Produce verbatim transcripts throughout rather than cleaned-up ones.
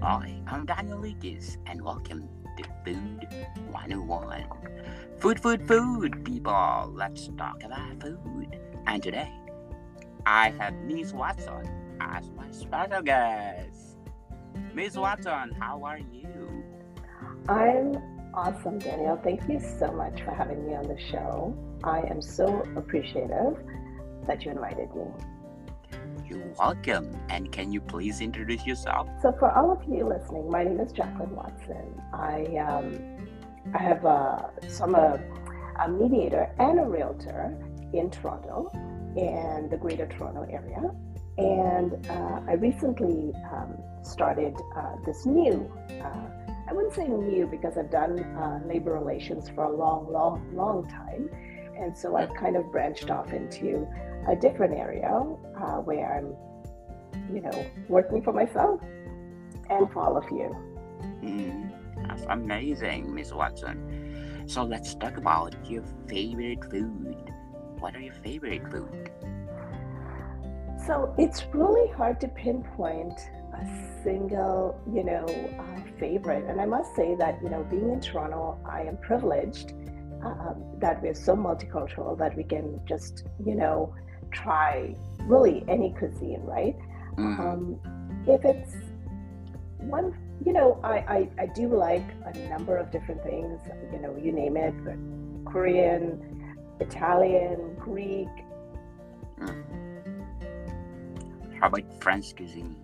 Hi, I'm Daniel Lucas, and welcome to Food one oh one. Food, food, food, people. Let's talk about food. And today, I have Miss Watson as my special guest. Miss Watson, how are you? I'm awesome, Daniel. Thank you so much for having me on the show. I am so appreciative that you invited me. You're welcome. And can you please introduce yourself? So, for all of you listening, my name is Jacqueline Watson. I um, I have a, so I'm a, a mediator and a realtor in Toronto and the Greater Toronto area. And uh, I recently um, started uh, this new. Uh, I wouldn't say new because I've done uh, labor relations for a long, long, long time. And so I've kind of branched off into a different area uh, where I'm, you know, working for myself and for all of you. Mm, that's amazing, Miss Watson. So let's talk about your favorite food. What are your favorite food? So it's really hard to pinpoint a single, you know, uh, favorite. And I must say that, you know, being in Toronto, I am privileged um, that we're so multicultural that we can just, you know, try really any cuisine, right? Mm-hmm. Um, if it's one, you know, I, I, I do like a number of different things, you know, you name it, but Korean, Italian, Greek. Mm. How about French cuisine?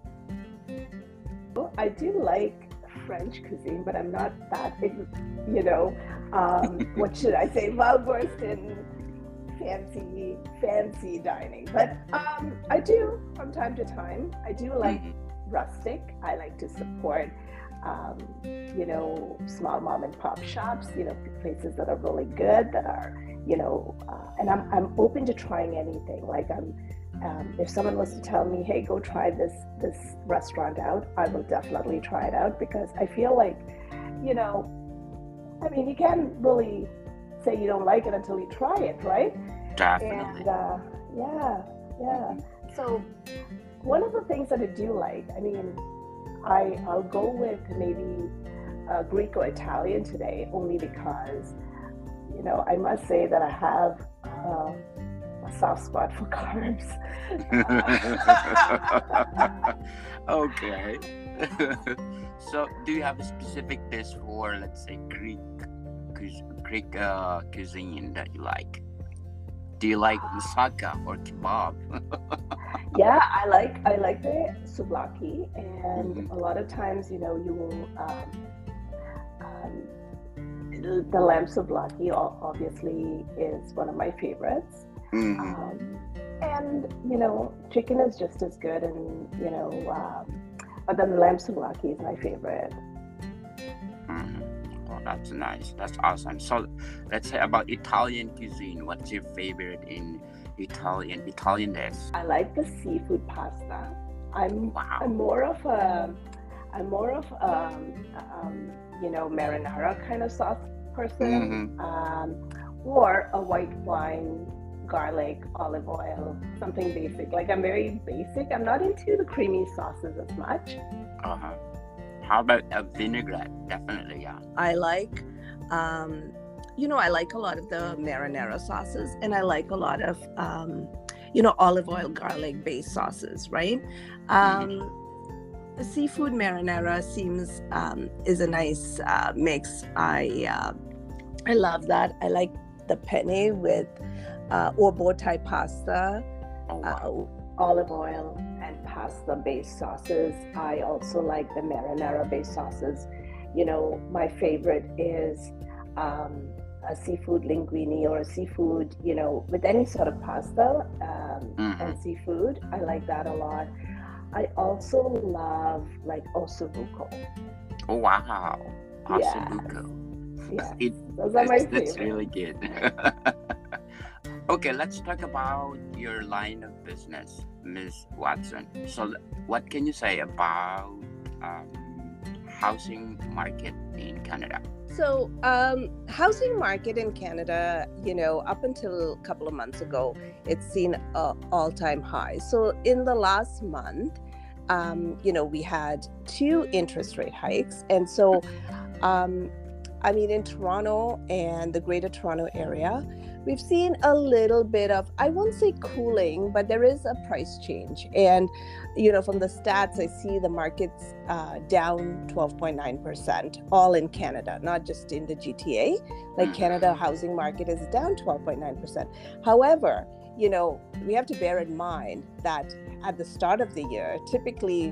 I do like French cuisine, but I'm not that, you know, um, what should I say, well versed in fancy, fancy dining. But um, I do, from time to time, I do like mm-hmm. rustic. I like to support, um, you know, small mom and pop shops, you know, places that are really good, that are, you know, uh, and I'm I'm open to trying anything. Like I'm. Um, if someone was to tell me, hey, go try this this restaurant out, I will definitely try it out because I feel like, you know, I mean, you can't really say you don't like it until you try it, right? Definitely. And uh, yeah, yeah. So one of the things that I do like, I mean, I, I'll go with maybe uh, Greek or Italian today only because, you know, I must say that I have uh, a soft spot for carbs. Okay. So, do you have a specific dish for, let's say, Greek Greek uh, cuisine that you like? Do you like moussaka or kebab? Yeah, I like I like the souvlaki, and mm-hmm. a lot of times, you know, you will um, um, the lamb souvlaki obviously is one of my favorites. Mm-hmm. Um, and you know, chicken is just as good, and you know, um, but then the lamb souvlaki is my favorite. Mm-hmm. Oh, that's nice. That's awesome. So, let's say about Italian cuisine. What's your favorite in Italian Italian dish? I like the seafood pasta. I'm wow. I'm more of a I'm more of um, um you know marinara kind of sauce person, mm-hmm. um, or a white wine. Garlic, olive oil, something basic. Like I'm very basic. I'm not into the creamy sauces as much. Uh-huh. How about a vinaigrette? Definitely, yeah. I like, um, you know, I like a lot of the marinara sauces, and I like a lot of, um, you know, olive oil, garlic based sauces, right? Um, mm-hmm. The seafood marinara seems um, is a nice uh, mix. I uh, I love that. I like the penne with Uh, or bow tie pasta, oh, wow. uh, olive oil and pasta based sauces. I also like the marinara based sauces. You know, my favorite is um, a seafood linguine or a seafood, you know, with any sort of pasta um, mm-hmm. and seafood. I like that a lot. I also love like ossobuco. Oh, wow. Ossobuco. Yeah. It, Those are my that's, that's favorite. really good. Okay, let's talk about your line of business, Miz Watson. So, what can you say about um, housing market in Canada? So, um, housing market in Canada, you know, up until a couple of months ago, it's seen an all-time high. So, in the last month, um, you know, we had two interest rate hikes. And so, um, I mean, in Toronto and the Greater Toronto area, we've seen a little bit of, I won't say cooling, but there is a price change. And, you know, from the stats, I see the market's uh, down twelve point nine percent, all in Canada, not just in the G T A. Like Canada housing market is down twelve point nine percent. However, you know, we have to bear in mind that at the start of the year, typically,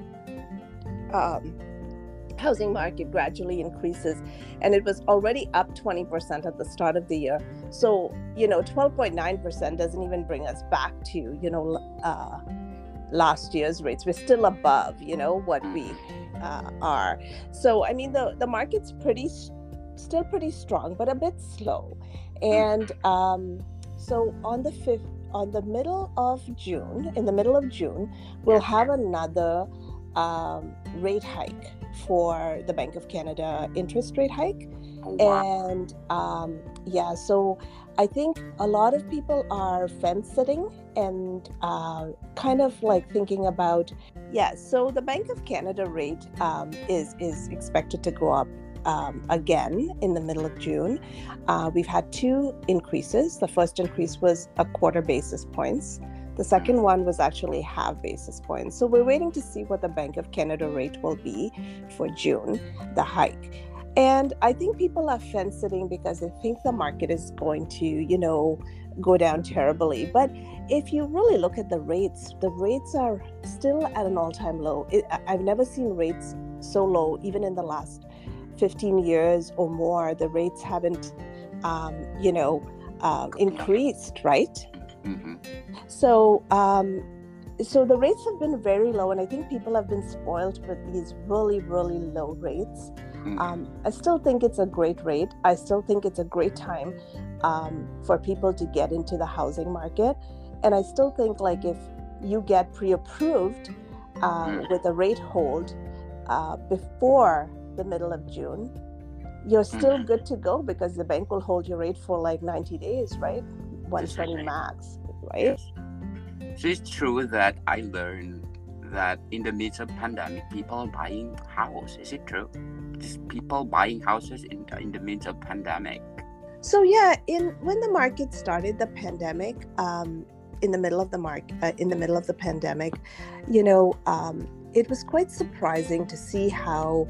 um, housing market gradually increases, and it was already up twenty percent at the start of the year. So, you know, twelve point nine percent doesn't even bring us back to, you know, uh, last year's rates. We're still above, you know, what we uh, are. So, I mean, the, the market's pretty, still pretty strong, but a bit slow. And um, so on the fifth, on the middle of June, in the middle of June, we'll have another um, rate hike for the Bank of Canada interest rate hike. Oh, wow. And um, yeah, so I think a lot of people are fence sitting and uh, kind of like thinking about, yeah, so the Bank of Canada rate um, is, is expected to go up um, again in the middle of June. Uh, we've had two increases. The first increase was a quarter basis points. The second one was actually half basis points. So we're waiting to see what the Bank of Canada rate will be for June, the hike. And I think people are fence sitting because they think the market is going to, you know, go down terribly. But if you really look at the rates, the rates are still at an all-time low. It, I've never seen rates so low, even in the last fifteen years or more. The rates haven't, um, you know, uh, increased, right? Mm-hmm. So, um, so the rates have been very low, and I think people have been spoiled with these really, really low rates. Mm-hmm. Um, I still think it's a great rate. I still think it's a great time um, for people to get into the housing market. And I still think, like, if you get pre-approved uh, Mm-hmm. with a rate hold uh, before the middle of June, you're still Mhm. good to go because the bank will hold your rate for like ninety days, right? one twenty Exactly. max, right? Yes. So it's true that I learned that in the midst of pandemic, people are buying houses. Is it true? Just people buying houses in in the midst of pandemic. So yeah, in when the market started, the pandemic, um, in the middle of the market, uh, in the middle of the pandemic, you know, um, it was quite surprising to see how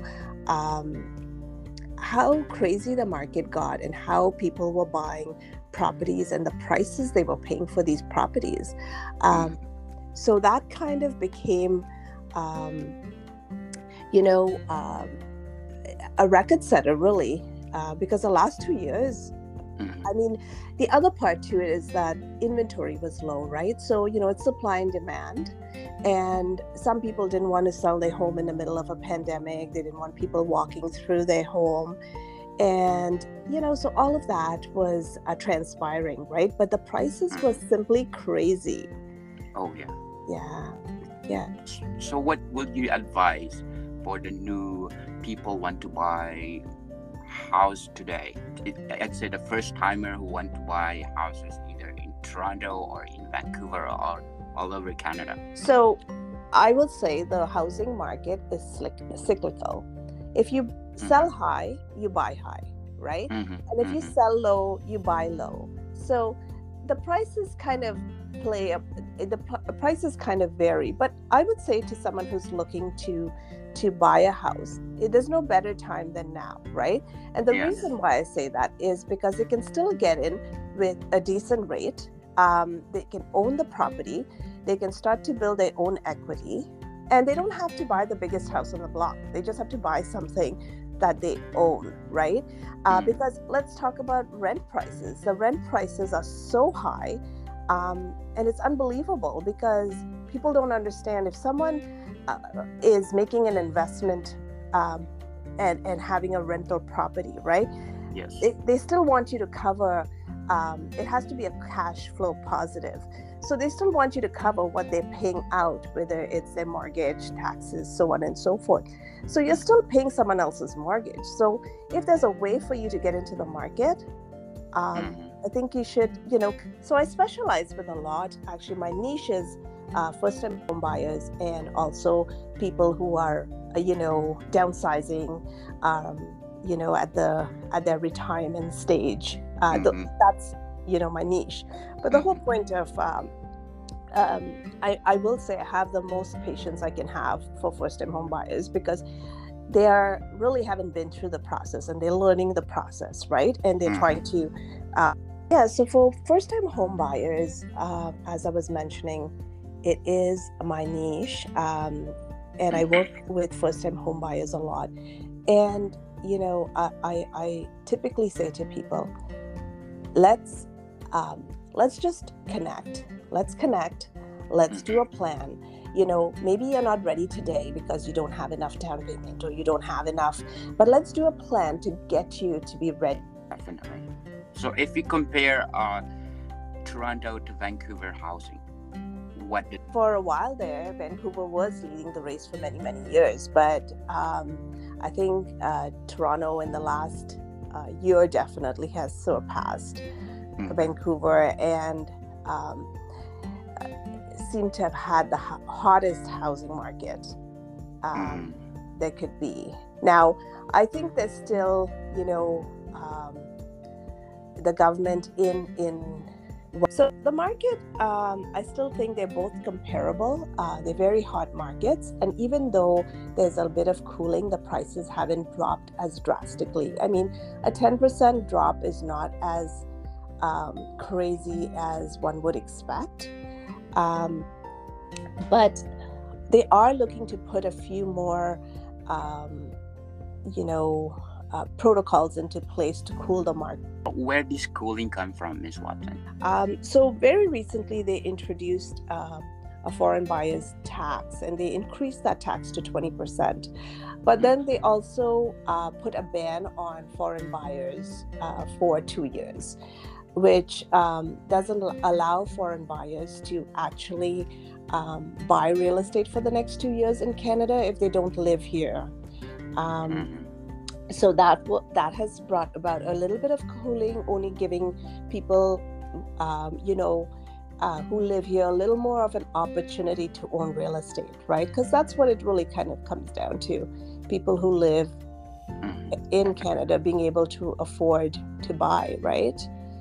um, how crazy the market got and how people were buying properties and the prices they were paying for these properties. Um, so that kind of became, um, you know, um, a record setter, really, uh, because the last two years, Mhm. I mean, the other part to it is that inventory was low, right? So, you know, it's supply and demand. And some people didn't want to sell their home in the middle of a pandemic. They didn't want people walking through their home. And, you know, so all of that was uh, transpiring, right? But the prices were simply crazy. Oh yeah. Yeah. Yeah. So what would you advise for the new people want to buy house today? It, let's say the first timer who want to buy houses either in Toronto or in Vancouver or all over Canada. So I would say the housing market is cyclical. If you sell high, you buy high, right? Mm-hmm. And if you Mm-hmm. sell low, you buy low. So the prices kind of play up, the p- prices kind of vary. But I would say to someone who's looking to to buy a house, it, there's no better time than now, right? And the Yes. reason why I say that is because they can still get in with a decent rate. Um, they can own the property. They can start to build their own equity. And they don't have to buy the biggest house on the block. They just have to buy something that they own, right? Uh, Mm. because let's talk about rent prices. The rent prices are so high, um, and it's unbelievable because people don't understand. If someone uh, is making an investment um, and, and having a rental property, right? Yes. They, they still want you to cover, um, it has to be a cash flow positive. So they still want you to cover what they're paying out, whether it's their mortgage, taxes, so on and so forth. So you're still paying someone else's mortgage. So if there's a way for you to get into the market, um, Mhm. I think you should, you know, so I specialize with a lot. Actually, my niche is uh, first-time home buyers and also people who are, uh, you know, downsizing, um, you know, at the at their retirement stage. Uh, Mm-hmm. th- that's, you know, my niche. But the whole point of um, um, I, I will say I have the most patience I can have for first-time home buyers because they are really haven't been through the process and they're learning the process, right? And they're Mm-hmm. trying to, uh, yeah. So for first-time home buyers, uh, as I was mentioning, it is my niche, um, and I work with first-time home buyers a lot. And you know, I I, I typically say to people, let's um, let's just connect. Let's connect. Let's do a plan. You know, maybe you're not ready today because you don't have enough down payment or you don't have enough, but let's do a plan to get you to be ready. Definitely. So if we compare uh, Toronto to Vancouver housing, what did... For a while there, Vancouver was leading the race for many, many years, but um, I think uh, Toronto in the last uh, year definitely has surpassed mm. Vancouver and um, seem to have had the hottest housing market um, mm. there could be. Now, I think there's still, you know, um, the government in in. So the market, um, I still think they're both comparable. Uh, they're very hot markets, and even though there's a bit of cooling, the prices haven't dropped as drastically. I mean, a ten percent drop is not as um, crazy as one would expect. Um, but they are looking to put a few more, um, you know, uh, protocols into place to cool the market. Where did this cooling come from, Miz Watson? Um, so very recently they introduced uh, a foreign buyers tax, and they increased that tax to twenty percent. But then they also uh, put a ban on foreign buyers uh, for two years. Which um, doesn't allow foreign buyers to actually um, buy real estate for the next two years in Canada if they don't live here. Um, mm-hmm. So that w- that has brought about a little bit of cooling, only giving people, um, you know, uh, who live here a little more of an opportunity to own real estate, right? Because that's what it really kind of comes down to. People who live in Canada being able to afford to buy, right?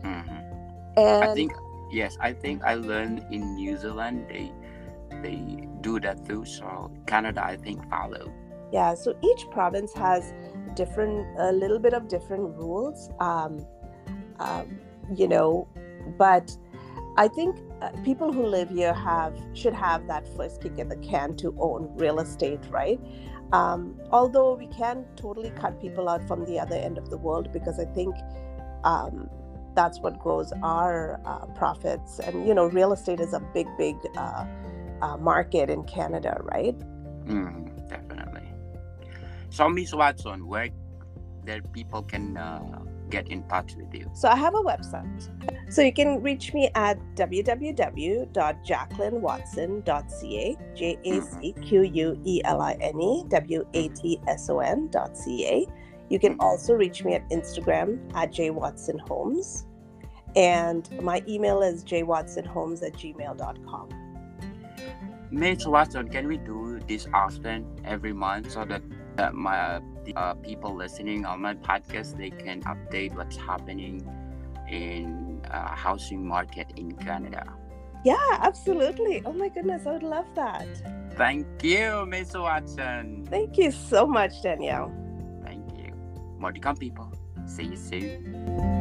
And I think yes, I think I learned in New Zealand they they do that too. So Canada, I think, follow. Yeah. So each province has different, a little bit of different rules. Um, um, you know, but I think uh, people who live here have should have that first kick at the can to own real estate, right? Um, although we can't totally cut people out from the other end of the world because I think. Um, That's what grows our uh, profits. And, you know, real estate is a big, big uh, uh, market in Canada, right? Mm, definitely. So, Miz Watson, where there people can uh, get in touch with you? So I have a website. So you can reach me at w w w dot jacqueline watson dot c a, J A C Q U E L I N E W A T S O N dot C A. You can also reach me at Instagram at jwatsonhomes. And my email is jwatsonhomes at gmail dot com. Miz Watson, can we do this often every month so that uh, my uh, people listening on my podcast, they can update what's happening in uh, housing market in Canada? Yeah, absolutely. Oh my goodness, I would love that. Thank you, Miz Watson. Thank you so much, Danielle. More to come, people. See you soon.